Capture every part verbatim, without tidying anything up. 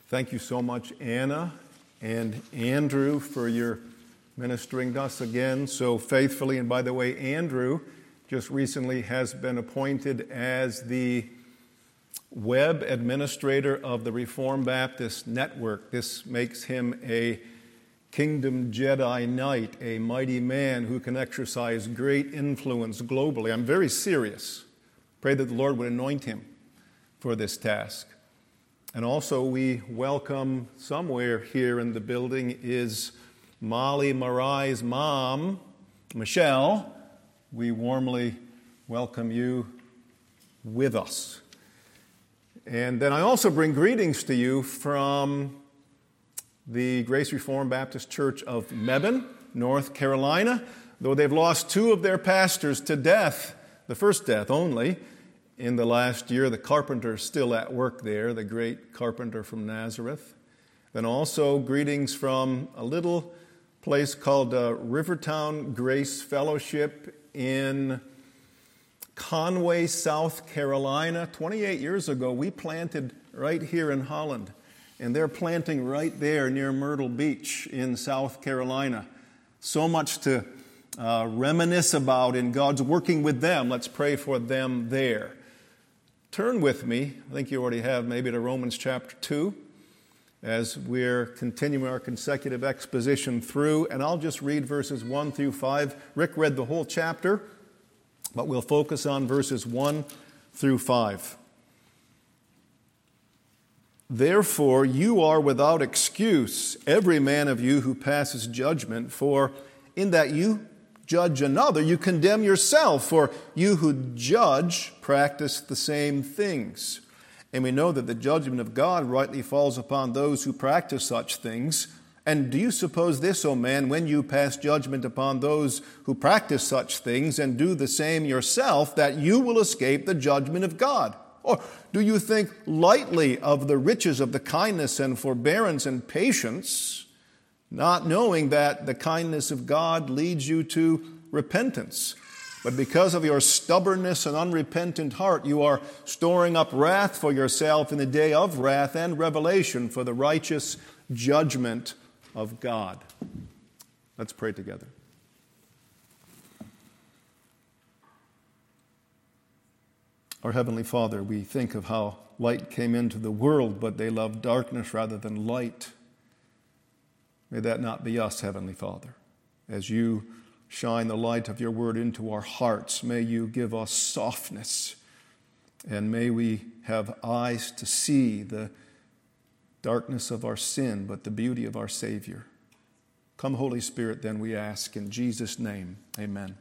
Thank you so much, Anna and Andrew, for your ministering to us again so faithfully. And by the way, Andrew just recently has been appointed as the web administrator of the Reformed Baptist Network. This makes him a Kingdom Jedi Knight, a mighty man who can exercise great influence globally. I'm very serious. Pray that the Lord would anoint him for this task. And also we welcome, somewhere here in the building is Molly Marai's mom, Michelle. We warmly welcome you with us. And then I also bring greetings to you from the Grace Reformed Baptist Church of Mebane, North Carolina. Though they've lost two of their pastors to death, the first death only, in the last year, the carpenter's still at work there, the great carpenter from Nazareth. Then also greetings from a little place called uh, Rivertown Grace Fellowship in Conway, South Carolina. twenty-eight years ago, we planted right here in Holland, and they're planting right there near Myrtle Beach in South Carolina. So much to uh, reminisce about in God's working with them. Let's pray for them there. Turn with me, I think you already have, maybe to Romans chapter two, as we're continuing our consecutive exposition through, and I'll just read verses one through five. Rick read the whole chapter, but we'll focus on verses one through five. Therefore, you are without excuse, every man of you who passes judgment, for in that you judge another, you condemn yourself, for you who judge practice the same things. And we know that the judgment of God rightly falls upon those who practice such things. And do you suppose this, O man, when you pass judgment upon those who practice such things and do the same yourself, that you will escape the judgment of God? Or do you think lightly of the riches of the kindness and forbearance and patience, not knowing that the kindness of God leads you to repentance? But because of your stubbornness and unrepentant heart, you are storing up wrath for yourself in the day of wrath and revelation for the righteous judgment of God. Let's pray together. Our Heavenly Father, we think of how light came into the world, but they loved darkness rather than light. May that not be us, Heavenly Father. As you shine the light of your word into our hearts, may you give us softness, and may we have eyes to see the darkness of our sin, but the beauty of our Savior. Come, Holy Spirit, then we ask in Jesus' name, amen.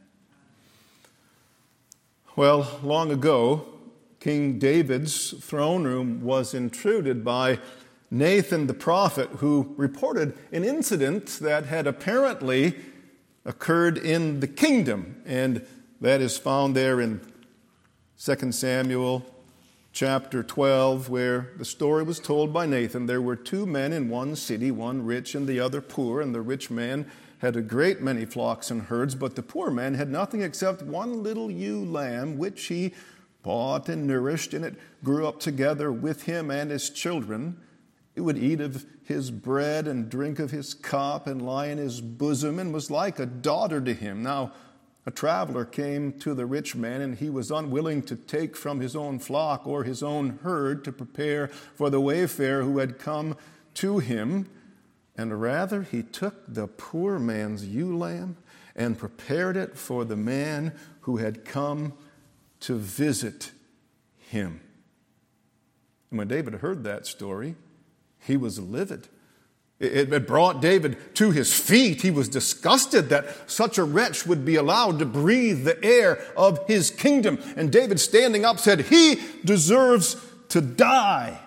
Well, long ago, King David's throne room was intruded by Nathan the prophet, who reported an incident that had apparently occurred in the kingdom, and that is found there in Second Samuel chapter twelve, where the story was told by Nathan. There were two men in one city, one rich and the other poor, and the rich man had a great many flocks and herds, but the poor man had nothing except one little ewe lamb, which he bought and nourished, and it grew up together with him and his children. It would eat of his bread and drink of his cup and lie in his bosom, and was like a daughter to him. Now, a traveler came to the rich man, and he was unwilling to take from his own flock or his own herd to prepare for the wayfarer who had come to him. And rather, he took the poor man's ewe lamb and prepared it for the man who had come to visit him. And when David heard that story, he was livid. It brought David to his feet. He was disgusted that such a wretch would be allowed to breathe the air of his kingdom. And David, standing up, said, "He deserves to die."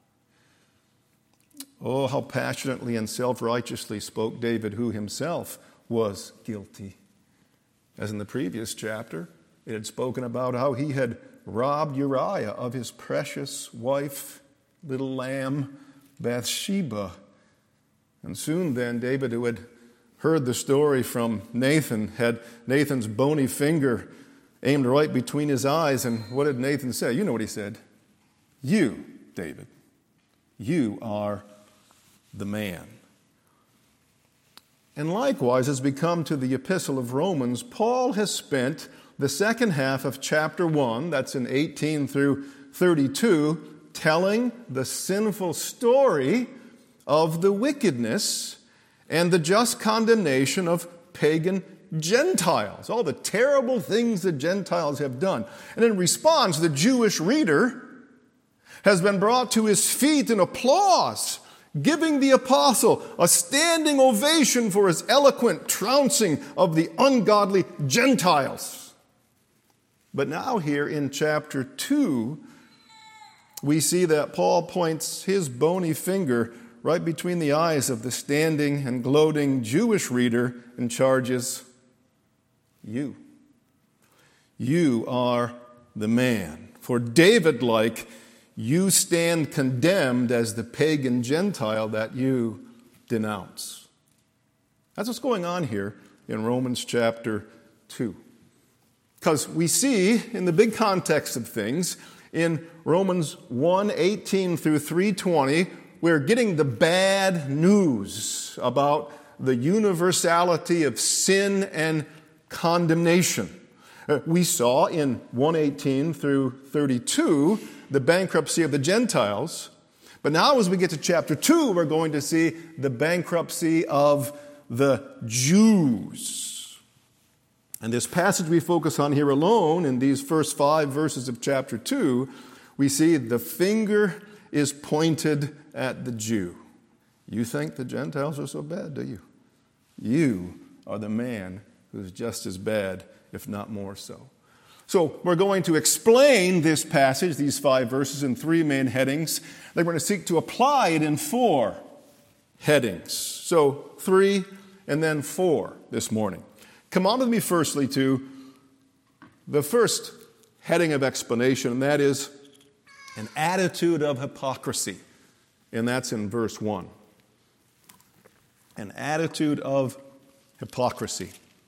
Oh, how passionately and self-righteously spoke David, who himself was guilty. As in the previous chapter, it had spoken about how he had robbed Uriah of his precious wife, little lamb, Bathsheba. And soon then, David, who had heard the story from Nathan, had Nathan's bony finger aimed right between his eyes. And what did Nathan say? You know what he said. "You, David, You are the man. And likewise, as we come to the Epistle of Romans, Paul has spent the second half of chapter one, that's in eighteen through thirty-two, telling the sinful story of the wickedness and the just condemnation of pagan Gentiles, all the terrible things the Gentiles have done. And in response, the Jewish reader has been brought to his feet in applause, giving the apostle a standing ovation for his eloquent trouncing of the ungodly Gentiles. But now here in chapter two, we see that Paul points his bony finger right between the eyes of the standing and gloating Jewish reader and charges, you. You are the man. For David-like, you stand condemned as the pagan Gentile that you denounce. That's what's going on here in Romans chapter two. Because we see, in the big context of things, in Romans one eighteen through three twenty, we're getting the bad news about the universality of sin and condemnation. We saw in one eighteen through thirty-two the bankruptcy of the Gentiles. But now as we get to chapter two, we're going to see the bankruptcy of the Jews. And this passage we focus on here alone, in these first five verses of chapter two, we see the finger is pointed at the Jew. You think the Gentiles are so bad, do you? You are the man who's just as bad, if not more so. So we're going to explain this passage, these five verses, in three main headings. Then we're going to seek to apply it in four headings. So three and then four this morning. Come on with me firstly to the first heading of explanation, and that is an attitude of hypocrisy. And that's in verse one. An attitude of hypocrisy.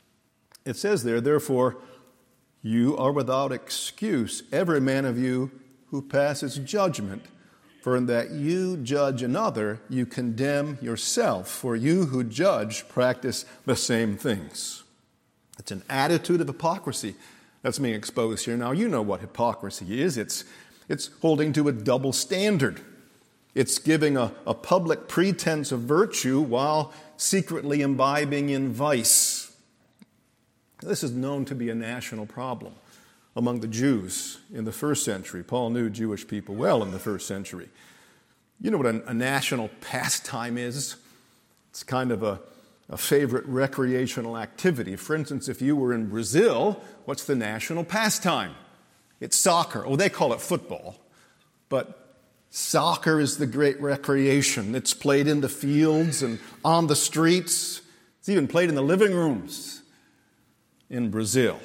It says there, therefore, you are without excuse, every man of you who passes judgment. For in that you judge another, you condemn yourself. For you who judge practice the same things. It's an attitude of hypocrisy that's being exposed here. Now, you know what hypocrisy is. It's, it's holding to a double standard. It's giving a, a public pretense of virtue while secretly imbibing in vice. This is known to be a national problem among the Jews in the first century. Paul knew Jewish people well in the first century. You know what a, a national pastime is? It's kind of a, a favorite recreational activity. For instance, if you were in Brazil, what's the national pastime? It's soccer. Oh, they call it football. But soccer is the great recreation. It's played in the fields and on the streets. It's even played in the living rooms in Brazil.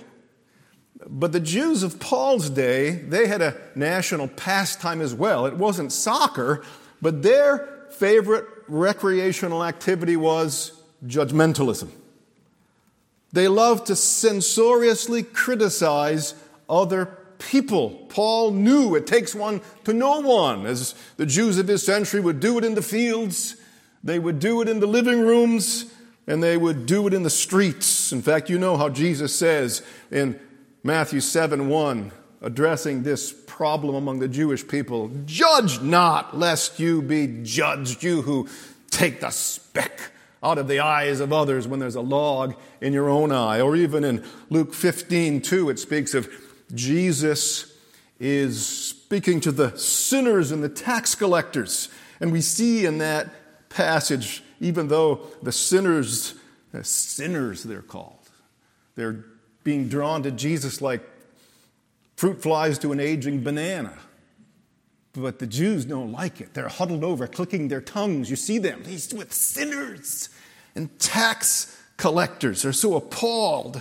But the Jews of Paul's day, they had a national pastime as well. It wasn't soccer, but their favorite recreational activity was judgmentalism. They loved to censoriously criticize other people. Paul knew it takes one to know one. As the Jews of his century would do it in the fields, they would do it in the living rooms, and they would do it in the streets. In fact, you know how Jesus says in Matthew seven one, addressing this problem among the Jewish people, judge not, lest you be judged, you who take the speck out of the eyes of others when there's a log in your own eye. Or even in Luke fifteen two, it speaks of Jesus is speaking to the sinners and the tax collectors. And we see in that passage, even though the sinners, uh, sinners they're called, they're being drawn to Jesus like fruit flies to an aging banana. But the Jews don't like it. They're huddled over, clicking their tongues. You see them. He's with sinners and tax collectors. They're so appalled.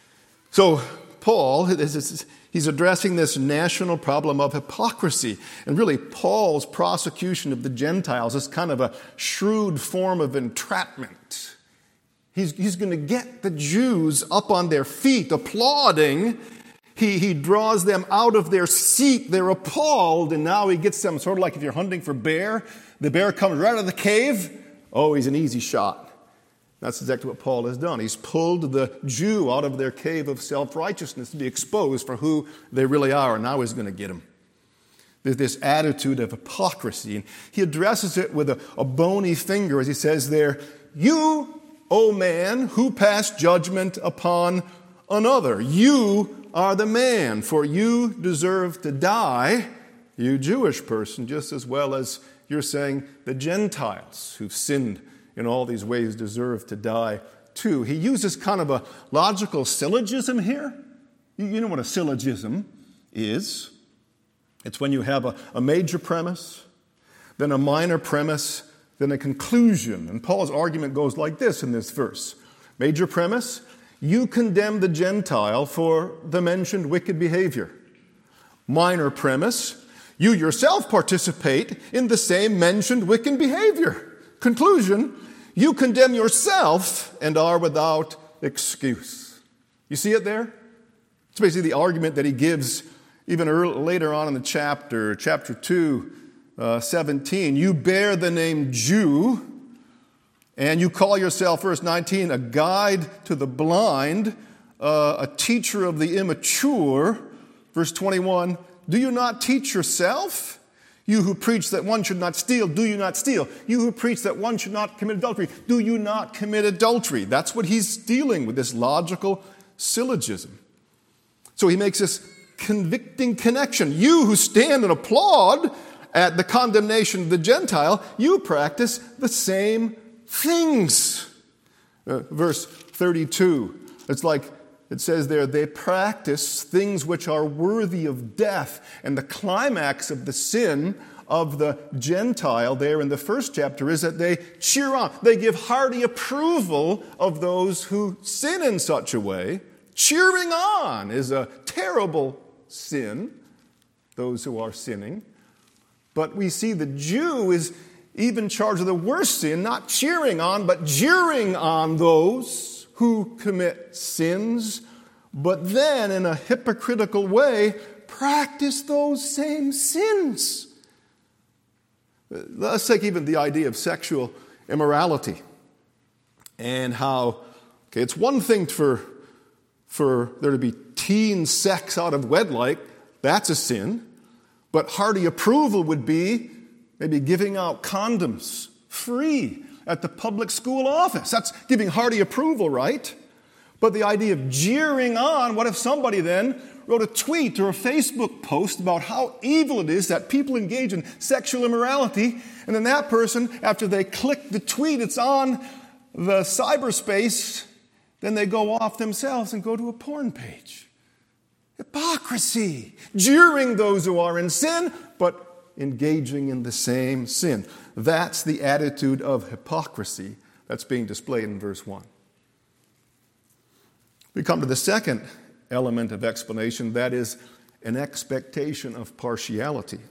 So Paul, he's addressing this national problem of hypocrisy. And really, Paul's prosecution of the Gentiles is kind of a shrewd form of entrapment. He's, he's going to get the Jews up on their feet, applauding. He, he draws them out of their seat. They're appalled, and now he gets them sort of like if you're hunting for bear. The bear comes right out of the cave. Oh, he's an easy shot. That's exactly what Paul has done. He's pulled the Jew out of their cave of self-righteousness to be exposed for who they really are, and now he's going to get him. There's this attitude of hypocrisy, and he addresses it with a, a bony finger as he says there, "You, O man, who pass judgment upon another, you are the man, for you deserve to die, you Jewish person, just as well as you're saying the Gentiles who've sinned in all these ways deserve to die too." He uses kind of a logical syllogism here. You know what a syllogism is. It's when you have a, a major premise, then a minor premise, then a conclusion. And Paul's argument goes like this in this verse. Major premise, you condemn the Gentile for the mentioned wicked behavior. Minor premise, you yourself participate in the same mentioned wicked behavior. Conclusion, you condemn yourself and are without excuse. You see it there? It's basically the argument that he gives even early, later on in the chapter, chapter two, uh, seventeen. You bear the name Jew, and you call yourself, verse nineteen, a guide to the blind, uh, a teacher of the immature. Verse twenty-one, do you not teach yourself? You who preach that one should not steal, do you not steal? You who preach that one should not commit adultery, do you not commit adultery? That's what he's dealing with, this logical syllogism. So he makes this convicting connection. You who stand and applaud at the condemnation of the Gentile, you practice the same things. Uh, verse thirty-two, it's like it says there, they practice things which are worthy of death. And the climax of the sin of the Gentile there in the first chapter is that they cheer on. They give hearty approval of those who sin in such a way. Cheering on is a terrible sin, those who are sinning. But we see the Jew is even charged with the worst sin, not cheering on, but jeering on those who commit sins, but then in a hypocritical way practice those same sins. Let's take even the idea of sexual immorality and how, okay, it's one thing for, for there to be teen sex out of wedlock, that's a sin, but hearty approval would be maybe giving out condoms free at the public school office. That's giving hearty approval, right? But the idea of jeering on, what if somebody then wrote a tweet or a Facebook post about how evil it is that people engage in sexual immorality, and then that person, after they click the tweet, it's on the cyberspace, then they go off themselves and go to a porn page. Hypocrisy, jeering those who are in sin, but engaging in the same sin. That's the attitude of hypocrisy that's being displayed in verse one. We come to the second element of explanation, that is an expectation of partiality.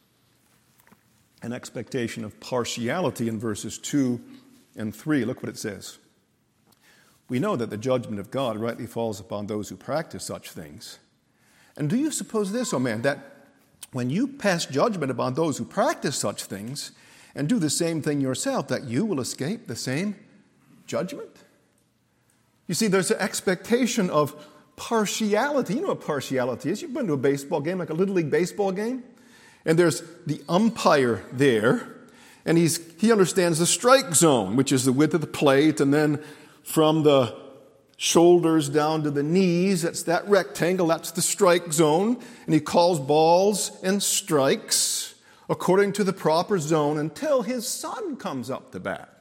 An expectation of partiality in verses two and three. Look what it says. We know that the judgment of God rightly falls upon those who practice such things. And do you suppose this, O man, that when you pass judgment upon those who practice such things and do the same thing yourself, that you will escape the same judgment? You see, there's an expectation of partiality. You know what partiality is. You've been to a baseball game, like a Little League baseball game, and there's the umpire there, and he's he understands the strike zone, which is the width of the plate, and then from the shoulders down to the knees, that's that rectangle, that's the strike zone, and he calls balls and strikes according to the proper zone until his son comes up to bat.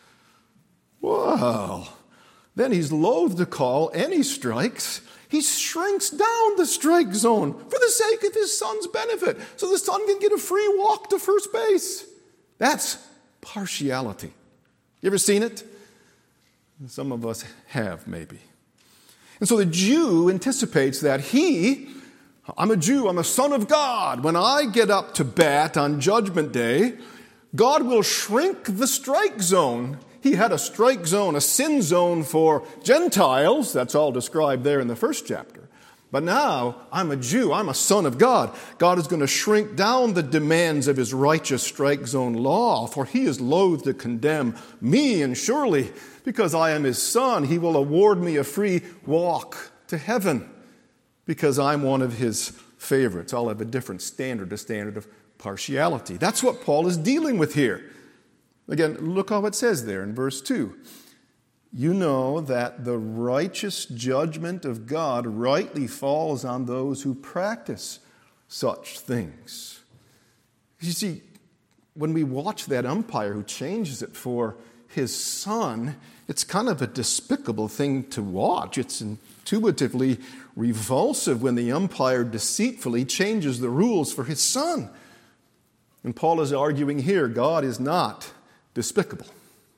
Wow. Then he's loath to call any strikes. He shrinks down the strike zone for the sake of his son's benefit, so the son can get a free walk to first base. That's partiality. You ever seen it? Some of us have, maybe. And so the Jew anticipates that he, I'm a Jew, I'm a son of God. When I get up to bat on Judgment Day, God will shrink the strike zone. He had a strike zone, a sin zone for Gentiles. That's all described there in the first chapter. But now I'm a Jew. I'm a son of God. God is going to shrink down the demands of his righteous strike zone law, for he is loath to condemn me, and surely because I am his son, he will award me a free walk to heaven because I'm one of his favorites. I'll have a different standard, a standard of partiality. That's what Paul is dealing with here. Again, look how it says there in verse two. You know that the righteous judgment of God rightly falls on those who practice such things. You see, when we watch that umpire who changes it for his son, it's kind of a despicable thing to watch. It's intuitively revulsive when the umpire deceitfully changes the rules for his son. And Paul is arguing here, God is not despicable.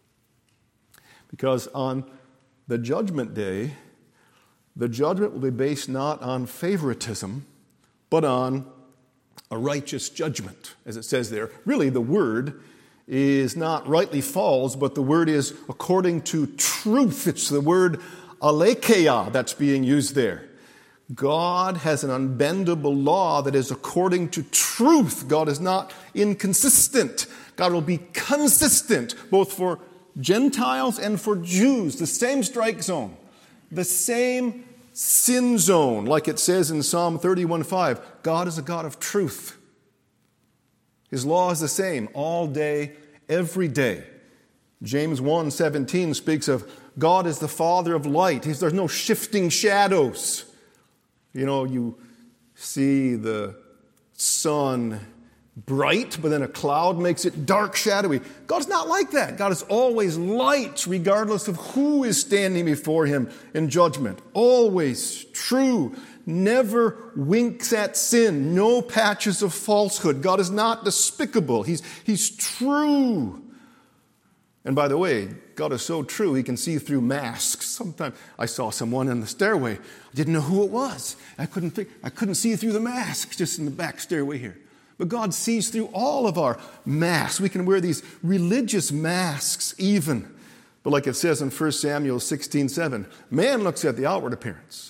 Because on the judgment day, the judgment will be based not on favoritism, but on a righteous judgment, as it says there. Really, the word is not rightly falls, but the word is according to truth. It's the word aletheia that's being used there. God has an unbendable law that is according to truth. God is not inconsistent. God will be consistent, both for Gentiles and for Jews, the same strike zone, the same sin zone, like it says in Psalm thirty-one five. God is a God of truth. His law is the same all day, every day. James one seventeen speaks of God is the Father of light. He's, there's no shifting shadows. You know, you see the sun bright, but then a cloud makes it dark, shadowy. God's not like that. God is always light, regardless of who is standing before him in judgment. Always true. Never winks at sin. No patches of falsehood. God is not despicable. He's, he's true. And by the way, God is so true, he can see through masks. Sometimes I saw someone in the stairway. I didn't know who it was. I couldn't think, I couldn't see through the mask just in the back stairway here. But God sees through all of our masks. We can wear these religious masks even. But like it says in First Samuel sixteen seven, man looks at the outward appearance.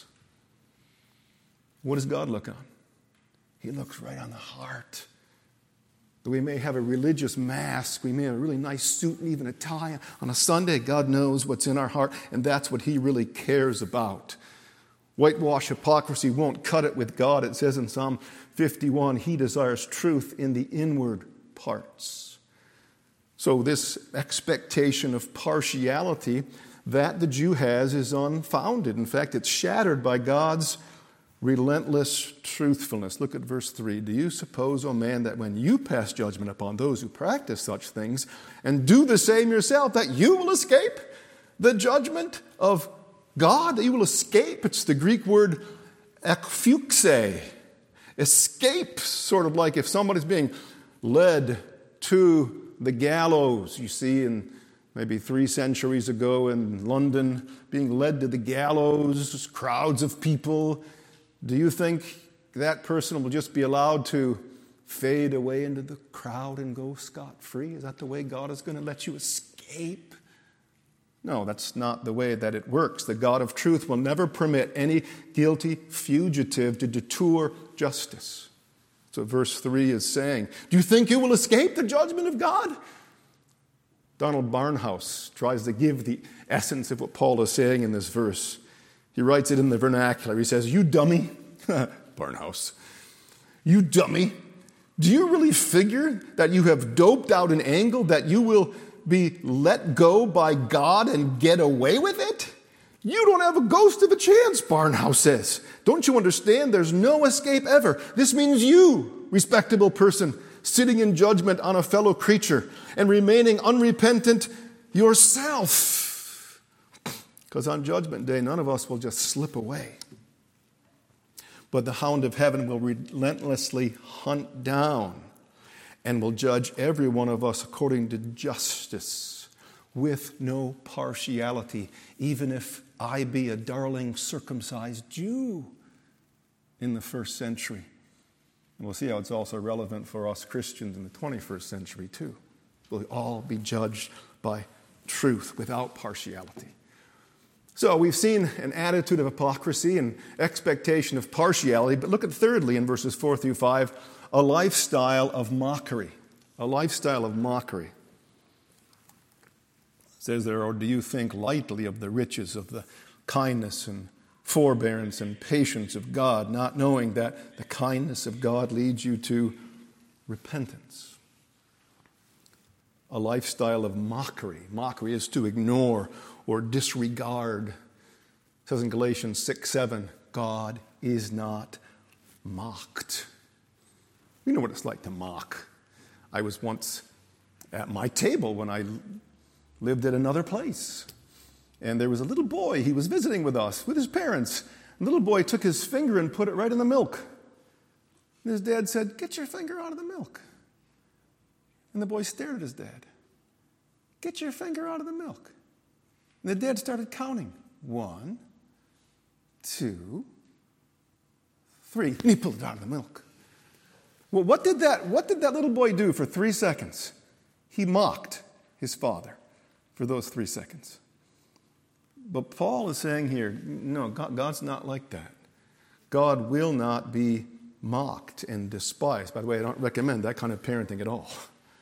What does God look on? He looks right on the heart. We may have a religious mask. We may have a really nice suit and even a tie on a Sunday. God knows what's in our heart, and that's what he really cares about. Whitewash hypocrisy won't cut it with God. It says in Psalm fifty-one, he desires truth in the inward parts. So this expectation of partiality that the Jew has is unfounded. In fact, it's shattered by God's relentless truthfulness. Look at verse three. Do you suppose, O man, that when you pass judgment upon those who practice such things and do the same yourself, that you will escape the judgment of God, that you will escape? It's the Greek word ekphuxe. Escape, sort of like if somebody's being led to the gallows. You see in maybe three centuries ago in London, being led to the gallows, crowds of people. Do you think that person will just be allowed to fade away into the crowd and go scot-free? Is that the way God is going to let you escape? No, that's not the way that it works. The God of truth will never permit any guilty fugitive to detour justice. That's what verse three is saying. Do you think you will escape the judgment of God? Donald Barnhouse tries to give the essence of what Paul is saying in this verse. He writes it in the vernacular. He says, you dummy, Barnhouse, you dummy, do you really figure that you have doped out an angle that you will be let go by God and get away with it? You don't have a ghost of a chance, Barnhouse says. Don't you understand? There's no escape ever. This means you, respectable person, sitting in judgment on a fellow creature and remaining unrepentant yourself. Because on judgment day, none of us will just slip away. But the hound of heaven will relentlessly hunt down and will judge every one of us according to justice with no partiality, even if I be a darling circumcised Jew in the first century. And we'll see how it's also relevant for us Christians in the twenty-first century too. We'll all be judged by truth without partiality. So we've seen an attitude of hypocrisy and expectation of partiality, but look at thirdly in verses four through five, a lifestyle of mockery. A lifestyle of mockery. It says there, or do you think lightly of the riches of the kindness and forbearance and patience of God, not knowing that the kindness of God leads you to repentance? A lifestyle of mockery. Mockery is to ignore or disregard. It says in Galatians six seven, God is not mocked. You know what it's like to mock. I was once at my table when I lived at another place. And there was a little boy, he was visiting with us, with his parents. The little boy took his finger and put it right in the milk. And his dad said, "Get your finger out of the milk." And the boy stared at his dad. "Get your finger out of the milk." And the dad started counting. One, two, three. And he pulled it out of the milk. Well, what did that, what did that little boy do for three seconds? He mocked his father for those three seconds. But Paul is saying here, no, God, God's not like that. God will not be mocked and despised. By the way, I don't recommend that kind of parenting at all.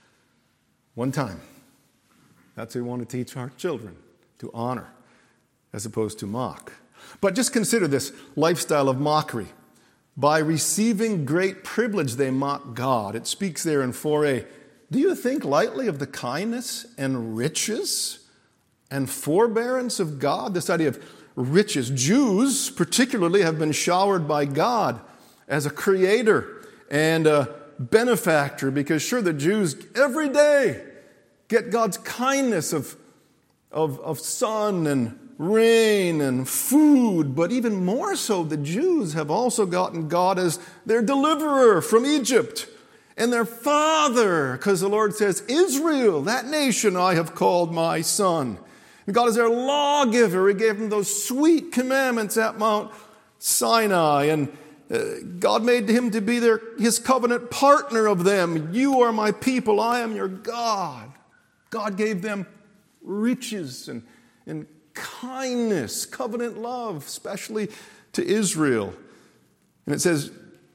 One time. That's what we want to teach our children, to honor as opposed to mock. But just consider this lifestyle of mockery. By receiving great privilege, they mock God. It speaks there in four a. Do you think lightly of the kindness and riches and forbearance of God? This idea of riches. Jews, particularly, have been showered by God as a creator and a benefactor, because sure, the Jews every day get God's kindness of, of, of sun and rain and food, but even more so, the Jews have also gotten God as their deliverer from Egypt and their father, because the Lord says, Israel, that nation I have called my son. And God is their lawgiver. He gave them those sweet commandments at Mount Sinai, and uh, God made him to be their his covenant partner of them. You are my people, I am your God. God gave them riches and, and kindness, covenant love, especially to Israel. And it says,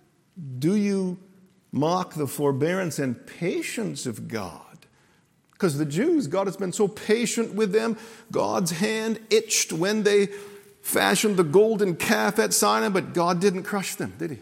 do you mock the forbearance and patience of God? Because the Jews, God has been so patient with them. God's hand itched when they fashioned the golden calf at Sinai, but God didn't crush them, did he?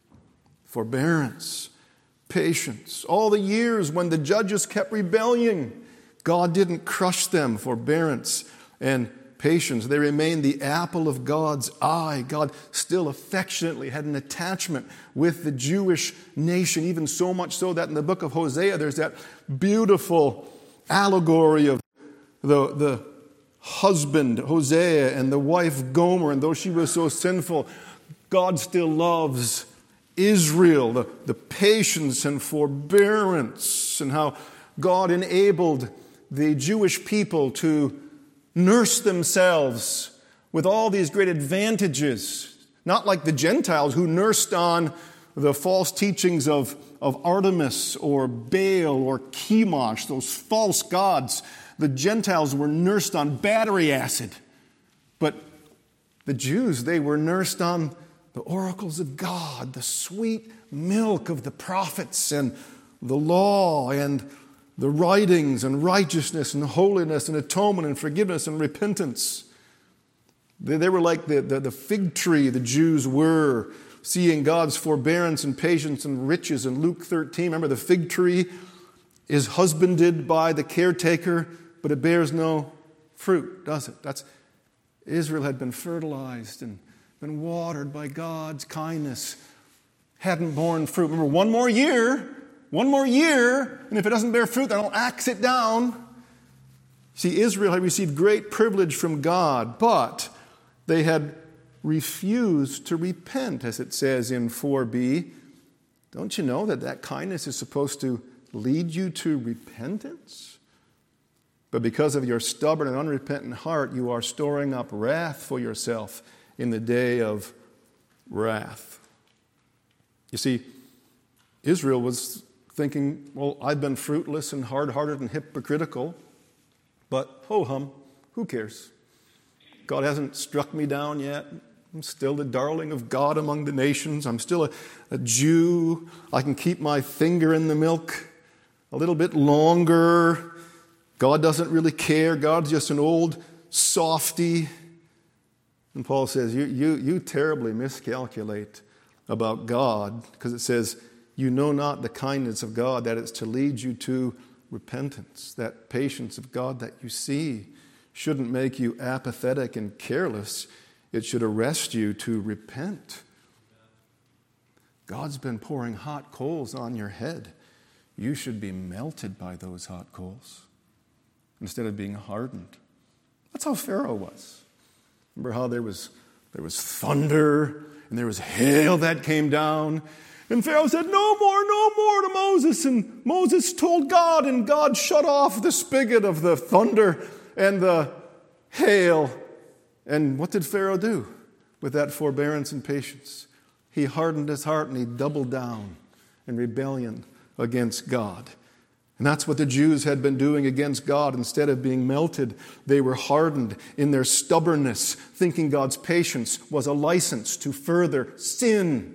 Forbearance, patience. All the years when the judges kept rebelling, God didn't crush them. Forbearance and patience. They remained the apple of God's eye. God still affectionately had an attachment with the Jewish nation, even so much so that in the book of Hosea, there's that beautiful allegory of the, the husband, Hosea, and the wife, Gomer. And though she was so sinful, God still loves Israel, the, the patience and forbearance, and how God enabled the Jewish people to nurse themselves with all these great advantages, not like the Gentiles who nursed on the false teachings of, of Artemis or Baal or Chemosh, those false gods. The Gentiles were nursed on battery acid. But the Jews, they were nursed on the oracles of God, the sweet milk of the prophets and the law and the writings and righteousness and holiness and atonement and forgiveness and repentance. They, they were like the, the, the fig tree the Jews were, seeing God's forbearance and patience and riches in Luke thirteen. Remember, the fig tree is husbanded by the caretaker, but it bears no fruit, does it? That's Israel had been fertilized and been watered by God's kindness, hadn't borne fruit. Remember, one more year, one more year, and if it doesn't bear fruit, then I'll axe it down. See, Israel had received great privilege from God, but they had refused to repent, as it says in four b. Don't you know that that kindness is supposed to lead you to repentance? But because of your stubborn and unrepentant heart, you are storing up wrath for yourself in the day of wrath. You see, Israel was thinking, well, I've been fruitless and hard-hearted and hypocritical, but ho-hum, who cares? God hasn't struck me down yet. I'm still the darling of God among the nations. I'm still a, a Jew. I can keep my finger in the milk a little bit longer. God doesn't really care. God's just an old softy. And Paul says, you, you, you terribly miscalculate about God, because it says, you know not the kindness of God, that it's to lead you to repentance. That patience of God that you see shouldn't make you apathetic and careless. It should arrest you to repent. God's been pouring hot coals on your head. You should be melted by those hot coals instead of being hardened. That's how Pharaoh was. Remember how there was, there was thunder and there was hail that came down? And Pharaoh said, no more, no more to Moses. And Moses told God, and God shut off the spigot of the thunder and the hail. And what did Pharaoh do with that forbearance and patience? He hardened his heart and he doubled down in rebellion against God. And that's what the Jews had been doing against God. Instead of being melted, they were hardened in their stubbornness, thinking God's patience was a license to further sin.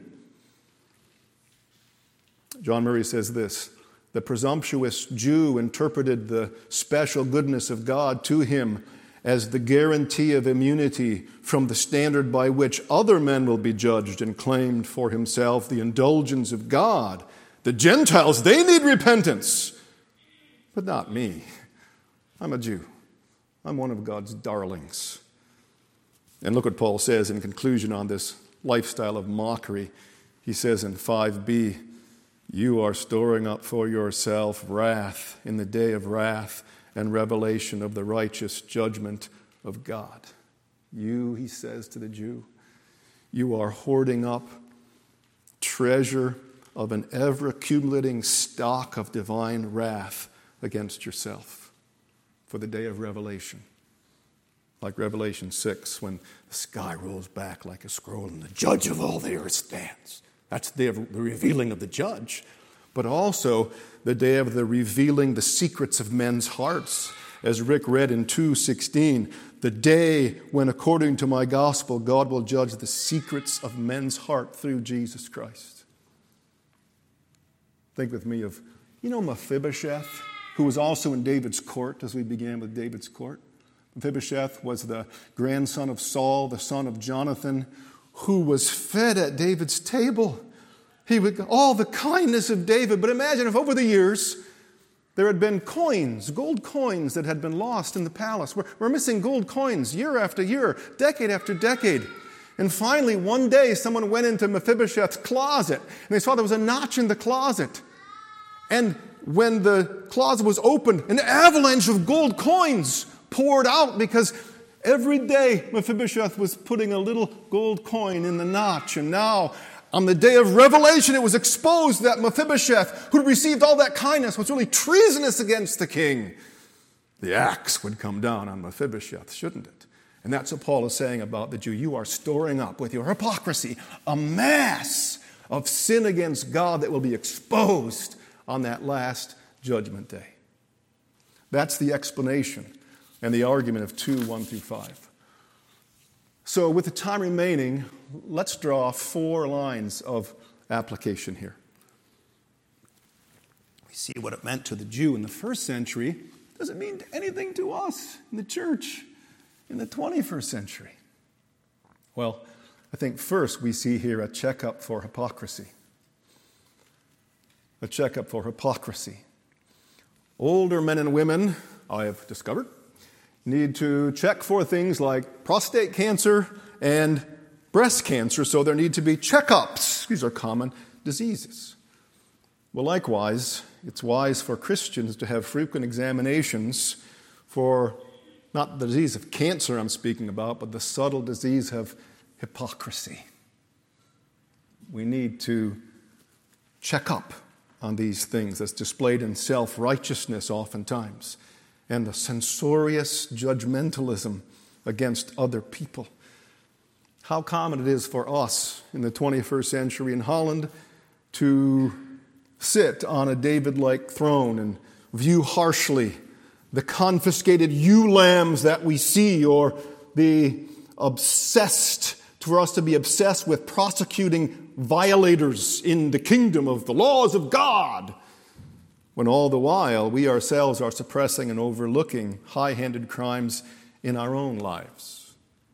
John Murray says this, the presumptuous Jew interpreted the special goodness of God to him as the guarantee of immunity from the standard by which other men will be judged, and claimed for himself the indulgence of God. The Gentiles, they need repentance, but not me. I'm a Jew. I'm one of God's darlings. And look what Paul says in conclusion on this lifestyle of mockery. He says in five b, you are storing up for yourself wrath in the day of wrath and revelation of the righteous judgment of God. You, he says to the Jew, you are hoarding up treasure of an ever-accumulating stock of divine wrath against yourself for the day of revelation. Like Revelation six, when the sky rolls back like a scroll and the judge of all the earth stands. That's the day of the revealing of the judge. But also the day of the revealing the secrets of men's hearts. As Rick read in two sixteen, the day when, according to my gospel, God will judge the secrets of men's heart through Jesus Christ. Think with me of, you know, Mephibosheth, who was also in David's court, as we began with David's court. Mephibosheth was the grandson of Saul, the son of Jonathan, who was fed at David's table. He would, all the kindness of David. But imagine if over the years there had been coins, gold coins that had been lost in the palace. We're, we're missing gold coins year after year, decade after decade. And finally, one day, someone went into Mephibosheth's closet, and they saw there was a notch in the closet. And when the closet was opened, an avalanche of gold coins poured out, because every day Mephibosheth was putting a little gold coin in the notch. And now, on the day of revelation, it was exposed that Mephibosheth, who received all that kindness, was really treasonous against the king. The axe would come down on Mephibosheth, shouldn't it? And that's what Paul is saying about the Jew. You are storing up with your hypocrisy a mass of sin against God that will be exposed on that last judgment day. That's the explanation and the argument of two, one through five. So with the time remaining, let's draw four lines of application here. We see what it meant to the Jew in the first century. Does it mean anything to us in the church in the twenty-first century? Well, I think first we see here a checkup for hypocrisy. A checkup for hypocrisy. Older men and women, I have discovered, need to check for things like prostate cancer and breast cancer, so there need to be checkups. These are common diseases. Well, likewise, it's wise for Christians to have frequent examinations for not the disease of cancer I'm speaking about, but the subtle disease of hypocrisy. We need to check up on these things that's displayed in self-righteousness oftentimes, and the censorious judgmentalism against other people. How common it is for us in the twenty-first century in Holland to sit on a David-like throne and view harshly the confiscated ewe lambs that we see, or be obsessed, for us to be obsessed with prosecuting violators in the kingdom of the laws of God, when all the while we ourselves are suppressing and overlooking high-handed crimes in our own lives.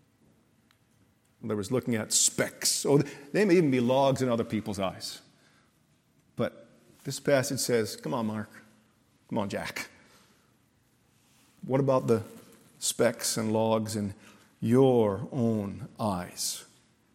I was looking at specks. Oh, they may even be logs in other people's eyes. But this passage says, come on, Mark. Come on, Jack. What about the specks and logs in your own eyes?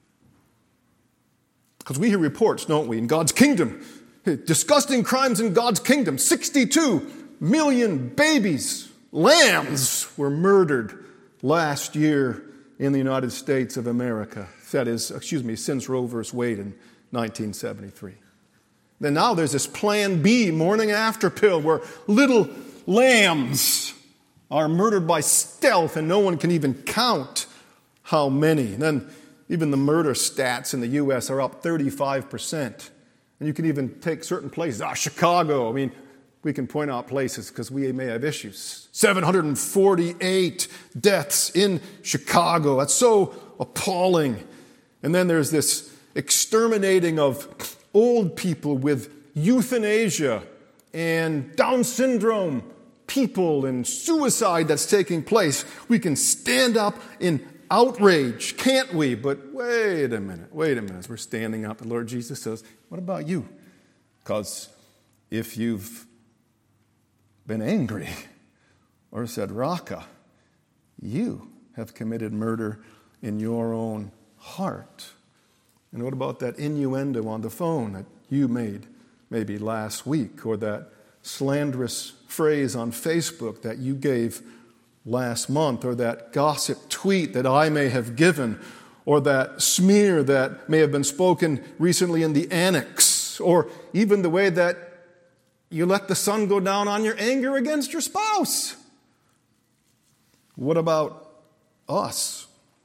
Because we hear reports, don't we, in God's kingdom, disgusting crimes in God's kingdom. sixty-two million babies, lambs, were murdered last year in the United States of America. That is, excuse me, since Roe versus Wade in nineteen seventy-three. Then now there's this Plan B morning after pill where little lambs are murdered by stealth and no one can even count how many. And then even the murder stats in the U S are up thirty-five percent. And you can even take certain places. Ah, Chicago. I mean, we can point out places because we may have issues. seven hundred forty-eight deaths in Chicago. That's so appalling. And then there's this exterminating of old people with euthanasia and Down syndrome people and suicide that's taking place. We can stand up in outrage, can't we? But wait a minute, wait a minute. As we're standing up, the Lord Jesus says, what about you? Because if you've been angry or said raka, you have committed murder in your own heart. And what about that innuendo on the phone that you made maybe last week, or that slanderous phrase on Facebook that you gave last month, or that gossip tweet that I may have given, or that smear that may have been spoken recently in the annex, or even the way that you let the sun go down on your anger against your spouse. What about us?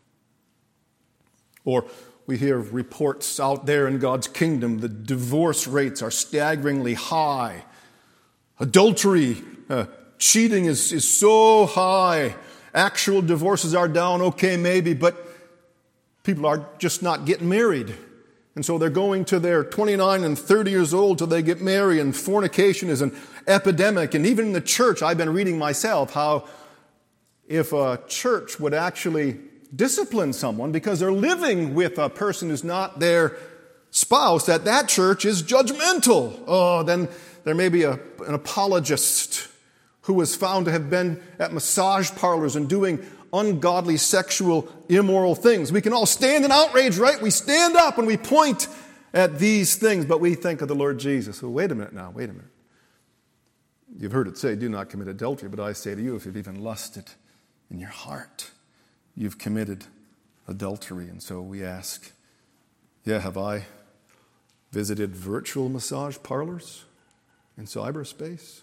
Or we hear reports out there in God's kingdom, the divorce rates are staggeringly high. Adultery, uh, cheating is, is so high. Actual divorces are down, okay, maybe, but people are just not getting married. And so they're going to their twenty-nine and thirty years old till they get married, and fornication is an epidemic. And even in the church, I've been reading myself how if a church would actually discipline someone because they're living with a person who's not their spouse, that that church is judgmental. Oh, then there may be a, an apologist who was found to have been at massage parlors and doing ungodly, sexual, immoral things. We can all stand in outrage, right? We stand up and we point at these things, but we think of the Lord Jesus. Well, wait a minute now, wait a minute. You've heard it say, do not commit adultery, but I say to you, if you've even lusted in your heart, you've committed adultery. And so we ask, yeah, have I visited virtual massage parlors in cyberspace?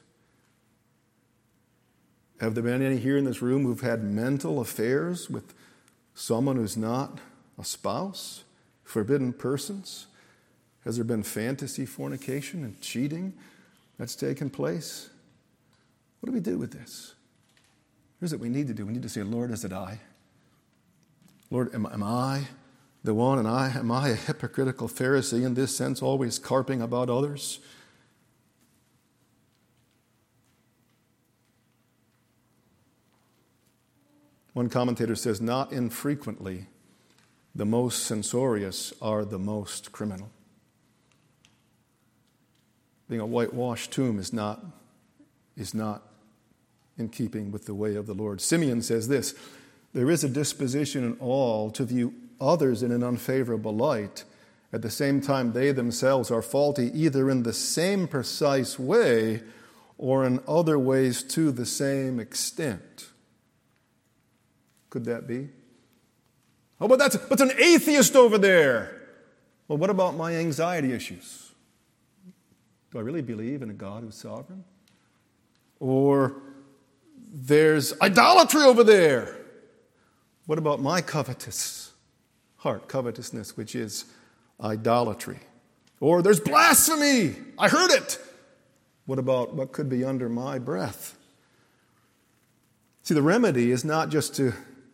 Have there been any here in this room who've had mental affairs with someone who's not a spouse? Forbidden persons? Has there been fantasy fornication and cheating that's taken place? What do we do with this? Here's what we need to do. We need to say, Lord, is it I? Lord, am, am I the one? And I am I a hypocritical Pharisee in this sense, always carping about others? One commentator says, not infrequently, the most censorious are the most criminal. Being a whitewashed tomb is not, is not in keeping with the way of the Lord. Simeon says this, there is a disposition in all to view others in an unfavorable light. At the same time, they themselves are faulty either in the same precise way or in other ways to the same extent. Could that be? Oh, but that's, that's an atheist over there. Well, what about my anxiety issues? Do I really believe in a God who's sovereign? Or there's idolatry over there. What about my covetous heart, covetousness, which is idolatry? Or there's blasphemy. I heard it. What about what could be under my breath? See, the remedy is not just to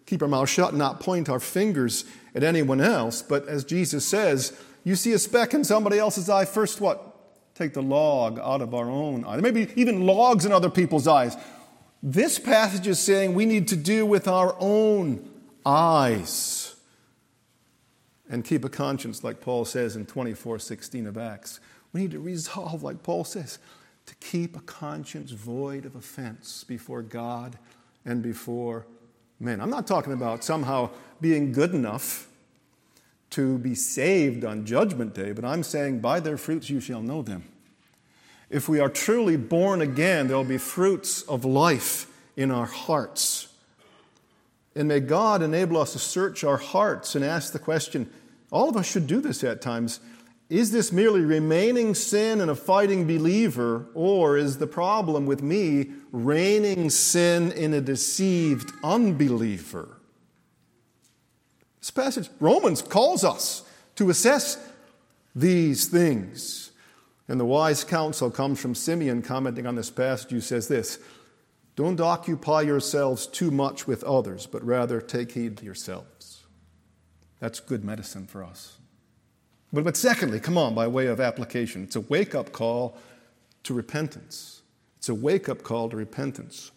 keep our mouth shut and not point our fingers at anyone else. But as Jesus says, you see a speck in somebody else's eye, first what? Take the log out of our own eye. There may be even logs in other people's eyes. This passage is saying we need to do with our own eyes and keep a conscience, like Paul says in twenty-four sixteen of Acts. We need to resolve, like Paul says, to keep a conscience void of offense before God and before men. I'm not talking about somehow being good enough to be saved on Judgment Day, but I'm saying by their fruits you shall know them. If we are truly born again, there will be fruits of life in our hearts. And may God enable us to search our hearts and ask the question, all of us should do this at times, is this merely remaining sin and a fighting believer, or is the problem with me reigning sin in a deceived unbeliever? This passage, Romans, calls us to assess these things. And the wise counsel comes from Simeon, commenting on this passage, who says this, don't occupy yourselves too much with others, but rather take heed to yourselves. That's good medicine for us. But, but secondly, come on, by way of application, it's a wake-up call to repentance. It's a wake-up call to repentance.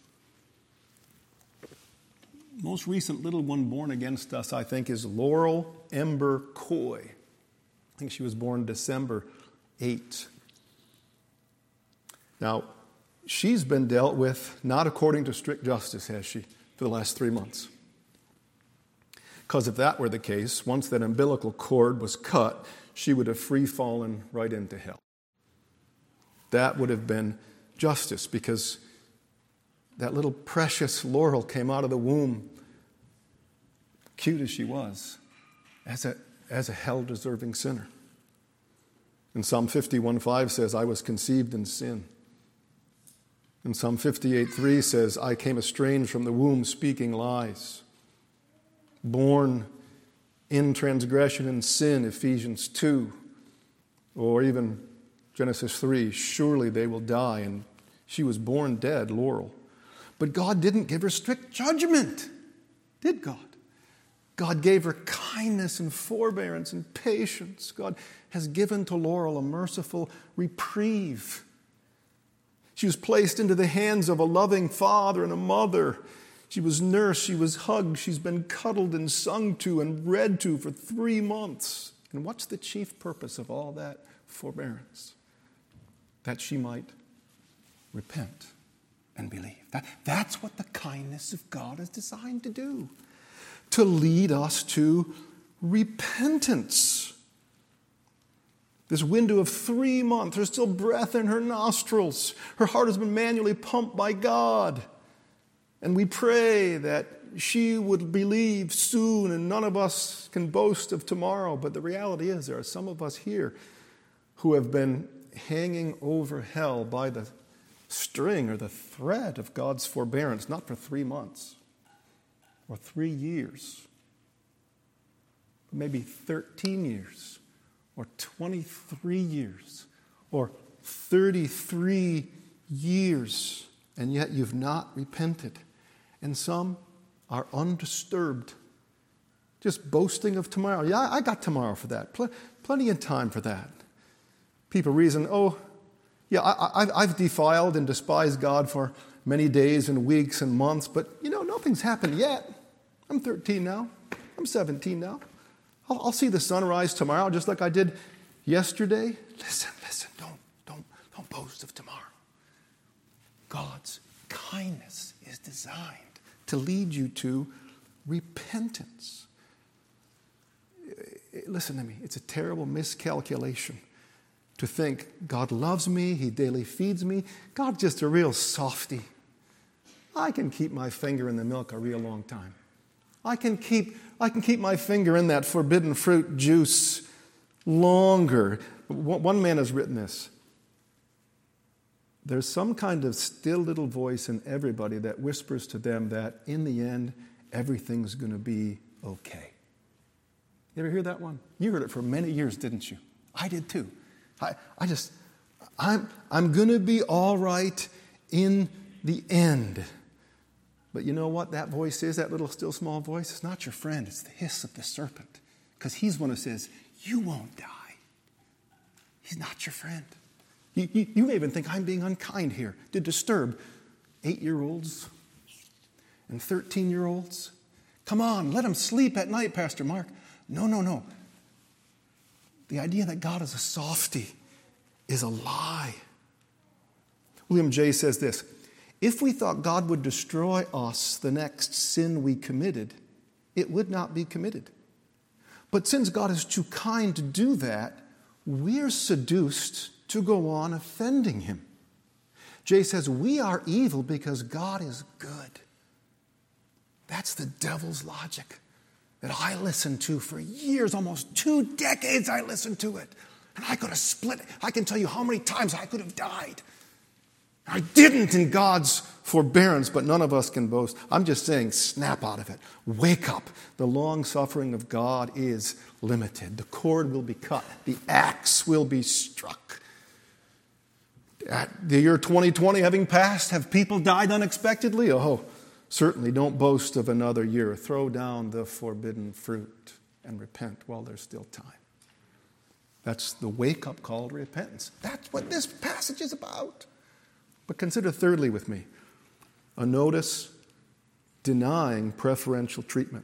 Most recent little one born against us, I think, is Laurel Ember Coy. I think she was born December eighth. Now, she's been dealt with not according to strict justice, has she, for the last three months? Because if that were the case, once that umbilical cord was cut, she would have free-fallen right into hell. That would have been justice, because that little precious Laurel came out of the womb, cute as she was, as a, as a hell-deserving sinner. And Psalm fifty-one five says, I was conceived in sin. And Psalm fifty-eight three says, I came estranged from the womb speaking lies. Born in transgression and sin, Ephesians two. Or even Genesis three, surely they will die. And she was born dead, Laurel. But God didn't give her strict judgment, did God? God gave her kindness and forbearance and patience. God has given to Laurel a merciful reprieve. She was placed into the hands of a loving father and a mother. She was nursed, she was hugged, she's been cuddled and sung to and read to for three months. And what's the chief purpose of all that forbearance? That she might repent and believe. That, that's what the kindness of God is designed to do. To lead us to repentance. This window of three months, there's still breath in her nostrils. Her heart has been manually pumped by God. And we pray that she would believe soon, and none of us can boast of tomorrow. But the reality is there are some of us here who have been hanging over hell by the string or the thread of God's forbearance, not for three months or three years, but maybe thirteen years or twenty-three years or thirty-three years, and yet you've not repented. And some are undisturbed, just boasting of tomorrow. Yeah, I got tomorrow for that. Pl- plenty of time for that. People reason, oh, yeah, I, I, I've defiled and despised God for many days and weeks and months, but, you know, nothing's happened yet. I'm thirteen now. I'm seventeen now. I'll, I'll see the sunrise tomorrow just like I did yesterday. Listen, listen, don't, don't, don't boast of tomorrow. God's kindness is designed to lead you to repentance. Listen to me, it's a terrible miscalculation to think God loves me, He daily feeds me. God's just a real softy. I can keep my finger in the milk a real long time. I can keep, I can keep my finger in that forbidden fruit juice longer. One man has written this. There's some kind of still little voice in everybody that whispers to them that in the end, everything's going to be okay. You ever hear that one? You heard it for many years, didn't you? I did too. I, I just, I'm, I'm going to be all right in the end. But you know what that voice is, that little still small voice? It's not your friend. It's the hiss of the serpent. Because he's one who says, you won't die. He's not your friend. You, you, you may even think I'm being unkind here to disturb eight-year-olds and thirteen-year-olds. Come on, let them sleep at night, Pastor Mark. No, no, no. The idea that God is a softy is a lie. William Jay says this, if we thought God would destroy us the next sin we committed, it would not be committed. But since God is too kind to do that, we're seduced to go on offending him. Jay says, we are evil because God is good. That's the devil's logic that I listened to for years, almost two decades I listened to it. And I could have split it. I can tell you how many times I could have died. I didn't in God's forbearance, but none of us can boast. I'm just saying, snap out of it. Wake up. The long suffering of God is limited. The cord will be cut. The axe will be struck. At the year twenty twenty having passed, have people died unexpectedly? Oh, certainly don't boast of another year. Throw down the forbidden fruit and repent while there's still time. That's the wake-up call to repentance. That's what this passage is about. But consider thirdly with me, a notice denying preferential treatment.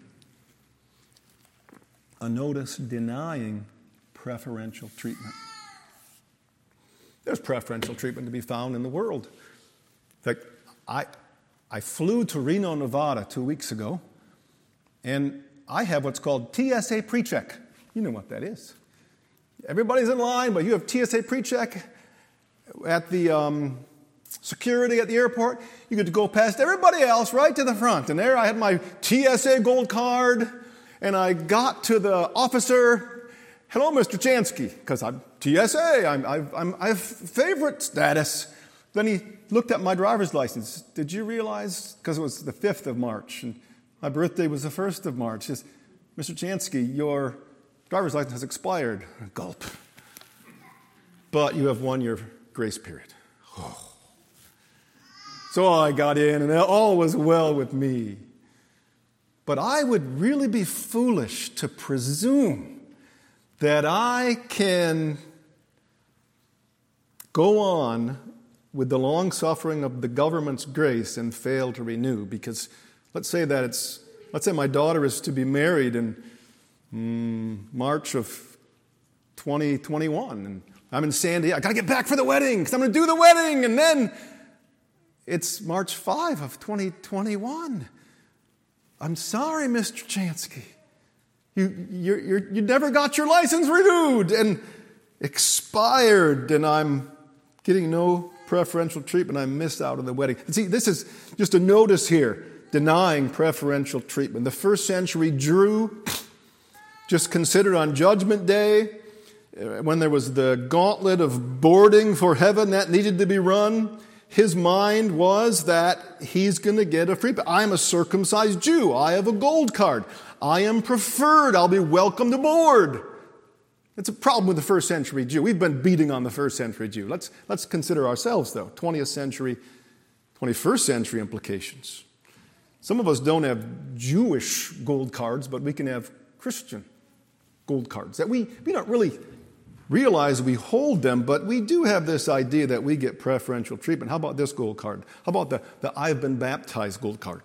A notice denying preferential treatment. There's preferential treatment to be found in the world. In fact, I, I flew to Reno, Nevada two weeks ago, and I have what's called T S A PreCheck. You know what that is. Everybody's in line, but you have T S A PreCheck at the um, security at the airport. You get to go past everybody else right to the front. And there I had my T S A gold card, and I got to the officer. Hello, Mister Chansky, because I'm T S A. I'm, I've, I'm, I have favorite status. Then he looked at my driver's license. Did you realize, because it was the fifth of March, and my birthday was the first of March, he says, Mister Chansky, your driver's license has expired. Gulp. But you have one year grace period. Oh. So I got in, and all was well with me. But I would really be foolish to presume that I can go on with the long suffering of the government's grace and fail to renew. Because let's say that it's, let's say my daughter is to be married in mm, March of twenty twenty-one, and I'm in San Diego. I got to get back for the wedding because I'm going to do the wedding, and then it's March fifth of twenty twenty-one. I'm sorry, Mister Chansky. You, you're, you're, you never got your license renewed and expired, and I'm getting no preferential treatment. I missed out on the wedding. And see, this is just a notice here, denying preferential treatment. The first century Jew, just considered on Judgment Day, when there was the gauntlet of boarding for heaven that needed to be run, his mind was that he's going to get a free pass. I am a circumcised Jew. I have a gold card. I am preferred. I'll be welcomed aboard. It's a problem with the first century Jew. We've been beating on the first century Jew. Let's, let's consider ourselves, though, twentieth century, twenty-first century implications. Some of us don't have Jewish gold cards, but we can have Christian gold cards that we, we don't really realize we hold them, but we do have this idea that we get preferential treatment. How about this gold card? How about the, the I've been baptized gold card?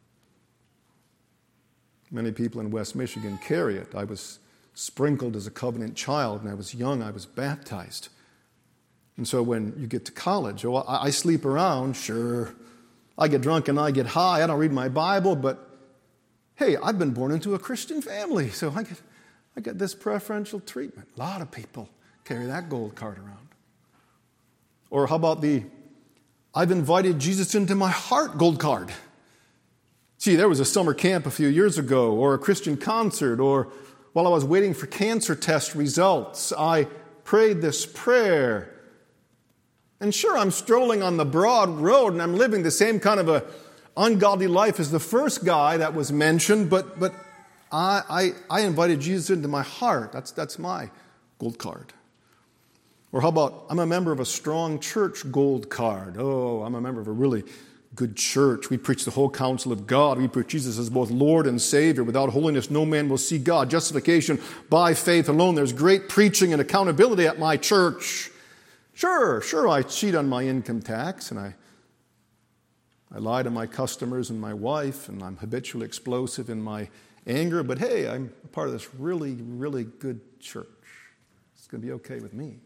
Many people in West Michigan carry it. I was sprinkled as a covenant child, and I was young, I was baptized. And so when you get to college, oh, I, I sleep around, sure. I get drunk and I get high. I don't read my Bible, but hey, I've been born into a Christian family, so I get I get this preferential treatment. A lot of people carry that gold card around. Or how about the I've invited Jesus into my heart gold card? See, there was a summer camp a few years ago, or a Christian concert, or while I was waiting for cancer test results, I prayed this prayer. And sure, I'm strolling on the broad road and I'm living the same kind of a ungodly life as the first guy that was mentioned, but but I, I, I invited Jesus into my heart. That's, that's my gold card. Or how about, I'm a member of a strong church gold card. Oh, I'm a member of a really good church. We preach the whole counsel of God. We preach Jesus as both Lord and Savior. Without holiness, no man will see God. Justification by faith alone. There's great preaching and accountability at my church. Sure, sure, I cheat on my income tax, and I, I lie to my customers and my wife, and I'm habitually explosive in my anger, but hey, I'm a part of this really, really good church. It's going to be okay with me.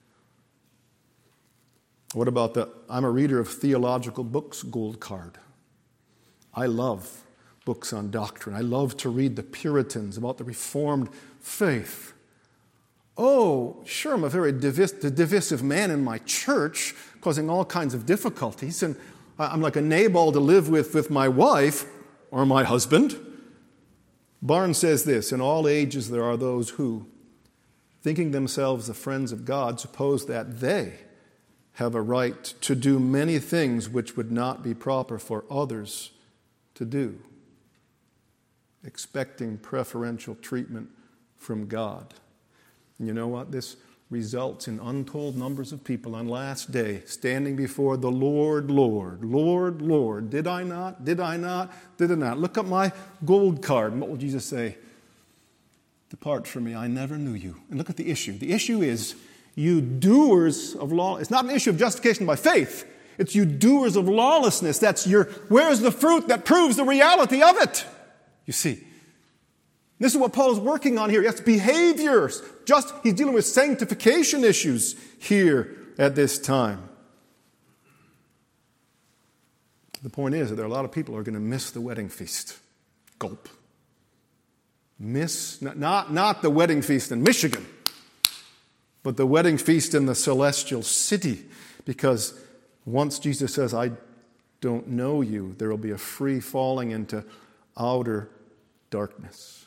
What about the I'm a reader of theological books gold card? I love books on doctrine. I love to read the Puritans about the Reformed faith. Oh, sure, I'm a very divis- divisive man in my church, causing all kinds of difficulties, and I'm like a Nabal to live with with my wife or my husband. Barnes says this, in all ages there are those who, thinking themselves the friends of God, suppose that they have a right to do many things which would not be proper for others to do, expecting preferential treatment from God. And you know what? This results in untold numbers of people on last day standing before the Lord, Lord, Lord, Lord. Did I not? Did I not? Did I not? Look at my gold card. And what will Jesus say? Depart from me, I never knew you. And look at the issue. The issue is you doers of law. It's not an issue of justification by faith. It's you doers of lawlessness. That's your, where's the fruit that proves the reality of it? You see. This is what Paul is working on here. It's behaviors. Just, he's dealing with sanctification issues here at this time. The point is that there are a lot of people who are going to miss the wedding feast. Gulp. Miss, not, not, not the wedding feast in Michigan, but the wedding feast in the celestial city. Because once Jesus says, I don't know you, there will be a free falling into outer darkness.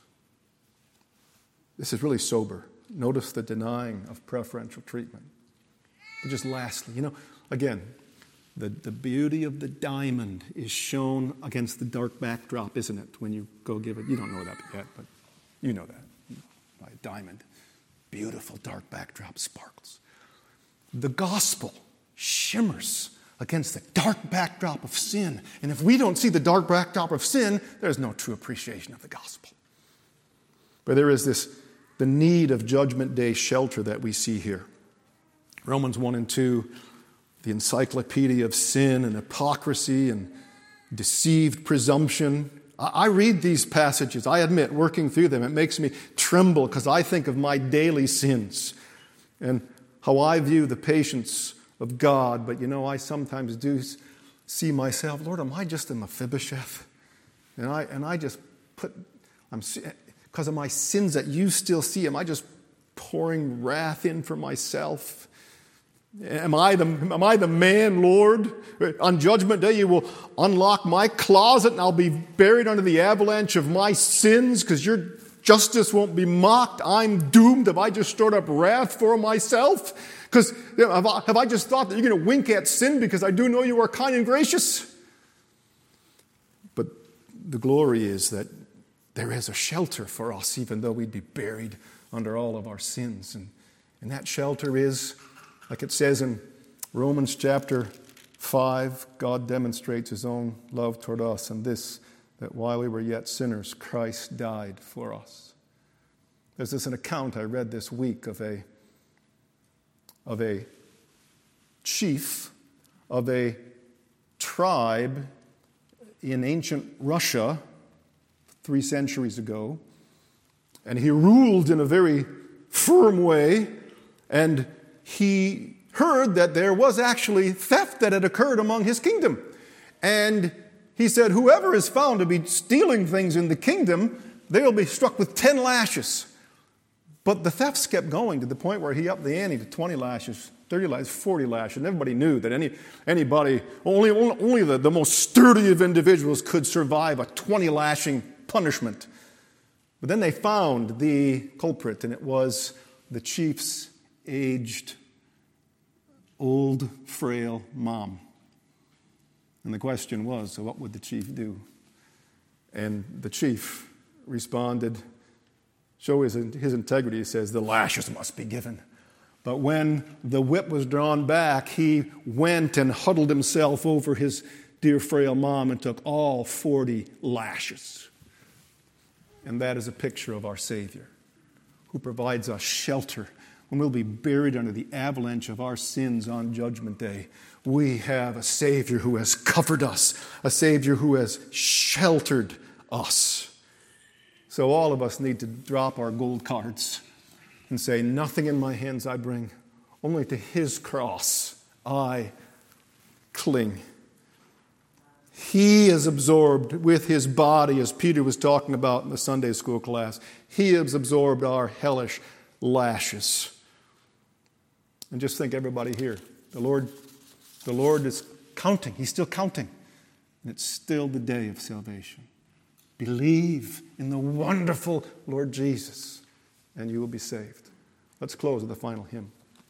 This is really sober. Notice the denying of preferential treatment. But just lastly, you know, again, the, the beauty of the diamond is shown against the dark backdrop, isn't it? When you go give it, you don't know that yet, but you know that. By a diamond. Beautiful dark backdrop, sparkles. The gospel shimmers against the dark backdrop of sin. And if we don't see the dark backdrop of sin, there's no true appreciation of the gospel. But there is this, the need of judgment day shelter that we see here. Romans one and two, the encyclopedia of sin and hypocrisy and deceived presumption. I read these passages, I admit, working through them, it makes me tremble because I think of my daily sins and how I view the patience of God. But you know, I sometimes do see myself, Lord, am I just a Mephibosheth? And I and I just put, I'm because of my sins that you still see, am I just pouring wrath in for myself? Am I the, am I the man, Lord? On Judgment Day, you will unlock my closet and I'll be buried under the avalanche of my sins because your justice won't be mocked. I'm doomed. Have I just stored up wrath for myself? Because you know, have, I, have I just thought that you're going to wink at sin because I do know you are kind and gracious? But the glory is that there is a shelter for us, even though we'd be buried under all of our sins. And, and that shelter is, like it says in Romans chapter five, God demonstrates his own love toward us, and this, that while we were yet sinners, Christ died for us. There's this an account I read this week of a, of a chief of a tribe in ancient Russia three centuries ago, and he ruled in a very firm way, and he heard that there was actually theft that had occurred among his kingdom. And he said, whoever is found to be stealing things in the kingdom, they will be struck with ten lashes. But the thefts kept going to the point where he upped the ante to twenty lashes, thirty lashes, forty lashes. And everybody knew that any anybody, only, only the, the most sturdy of individuals could survive a twenty lashing punishment. But then they found the culprit, and it was the chief's aged, old, frail mom. And the question was, so what would the chief do? And the chief responded, show his, his integrity, he says, the lashes must be given. But when the whip was drawn back, he went and huddled himself over his dear frail mom and took all forty lashes. And that is a picture of our Savior, who provides us shelter when we'll be buried under the avalanche of our sins on Judgment Day. We have a Savior who has covered us, a Savior who has sheltered us. So all of us need to drop our gold cards and say, nothing in my hands I bring, only to his cross I cling. He is absorbed with his body, as Peter was talking about in the Sunday school class. He has absorbed our hellish lashes. And just think, everybody here, the Lord, the Lord is counting. He's still counting. And it's still the day of salvation. Believe in the wonderful Lord Jesus, and you will be saved. Let's close with the final hymn.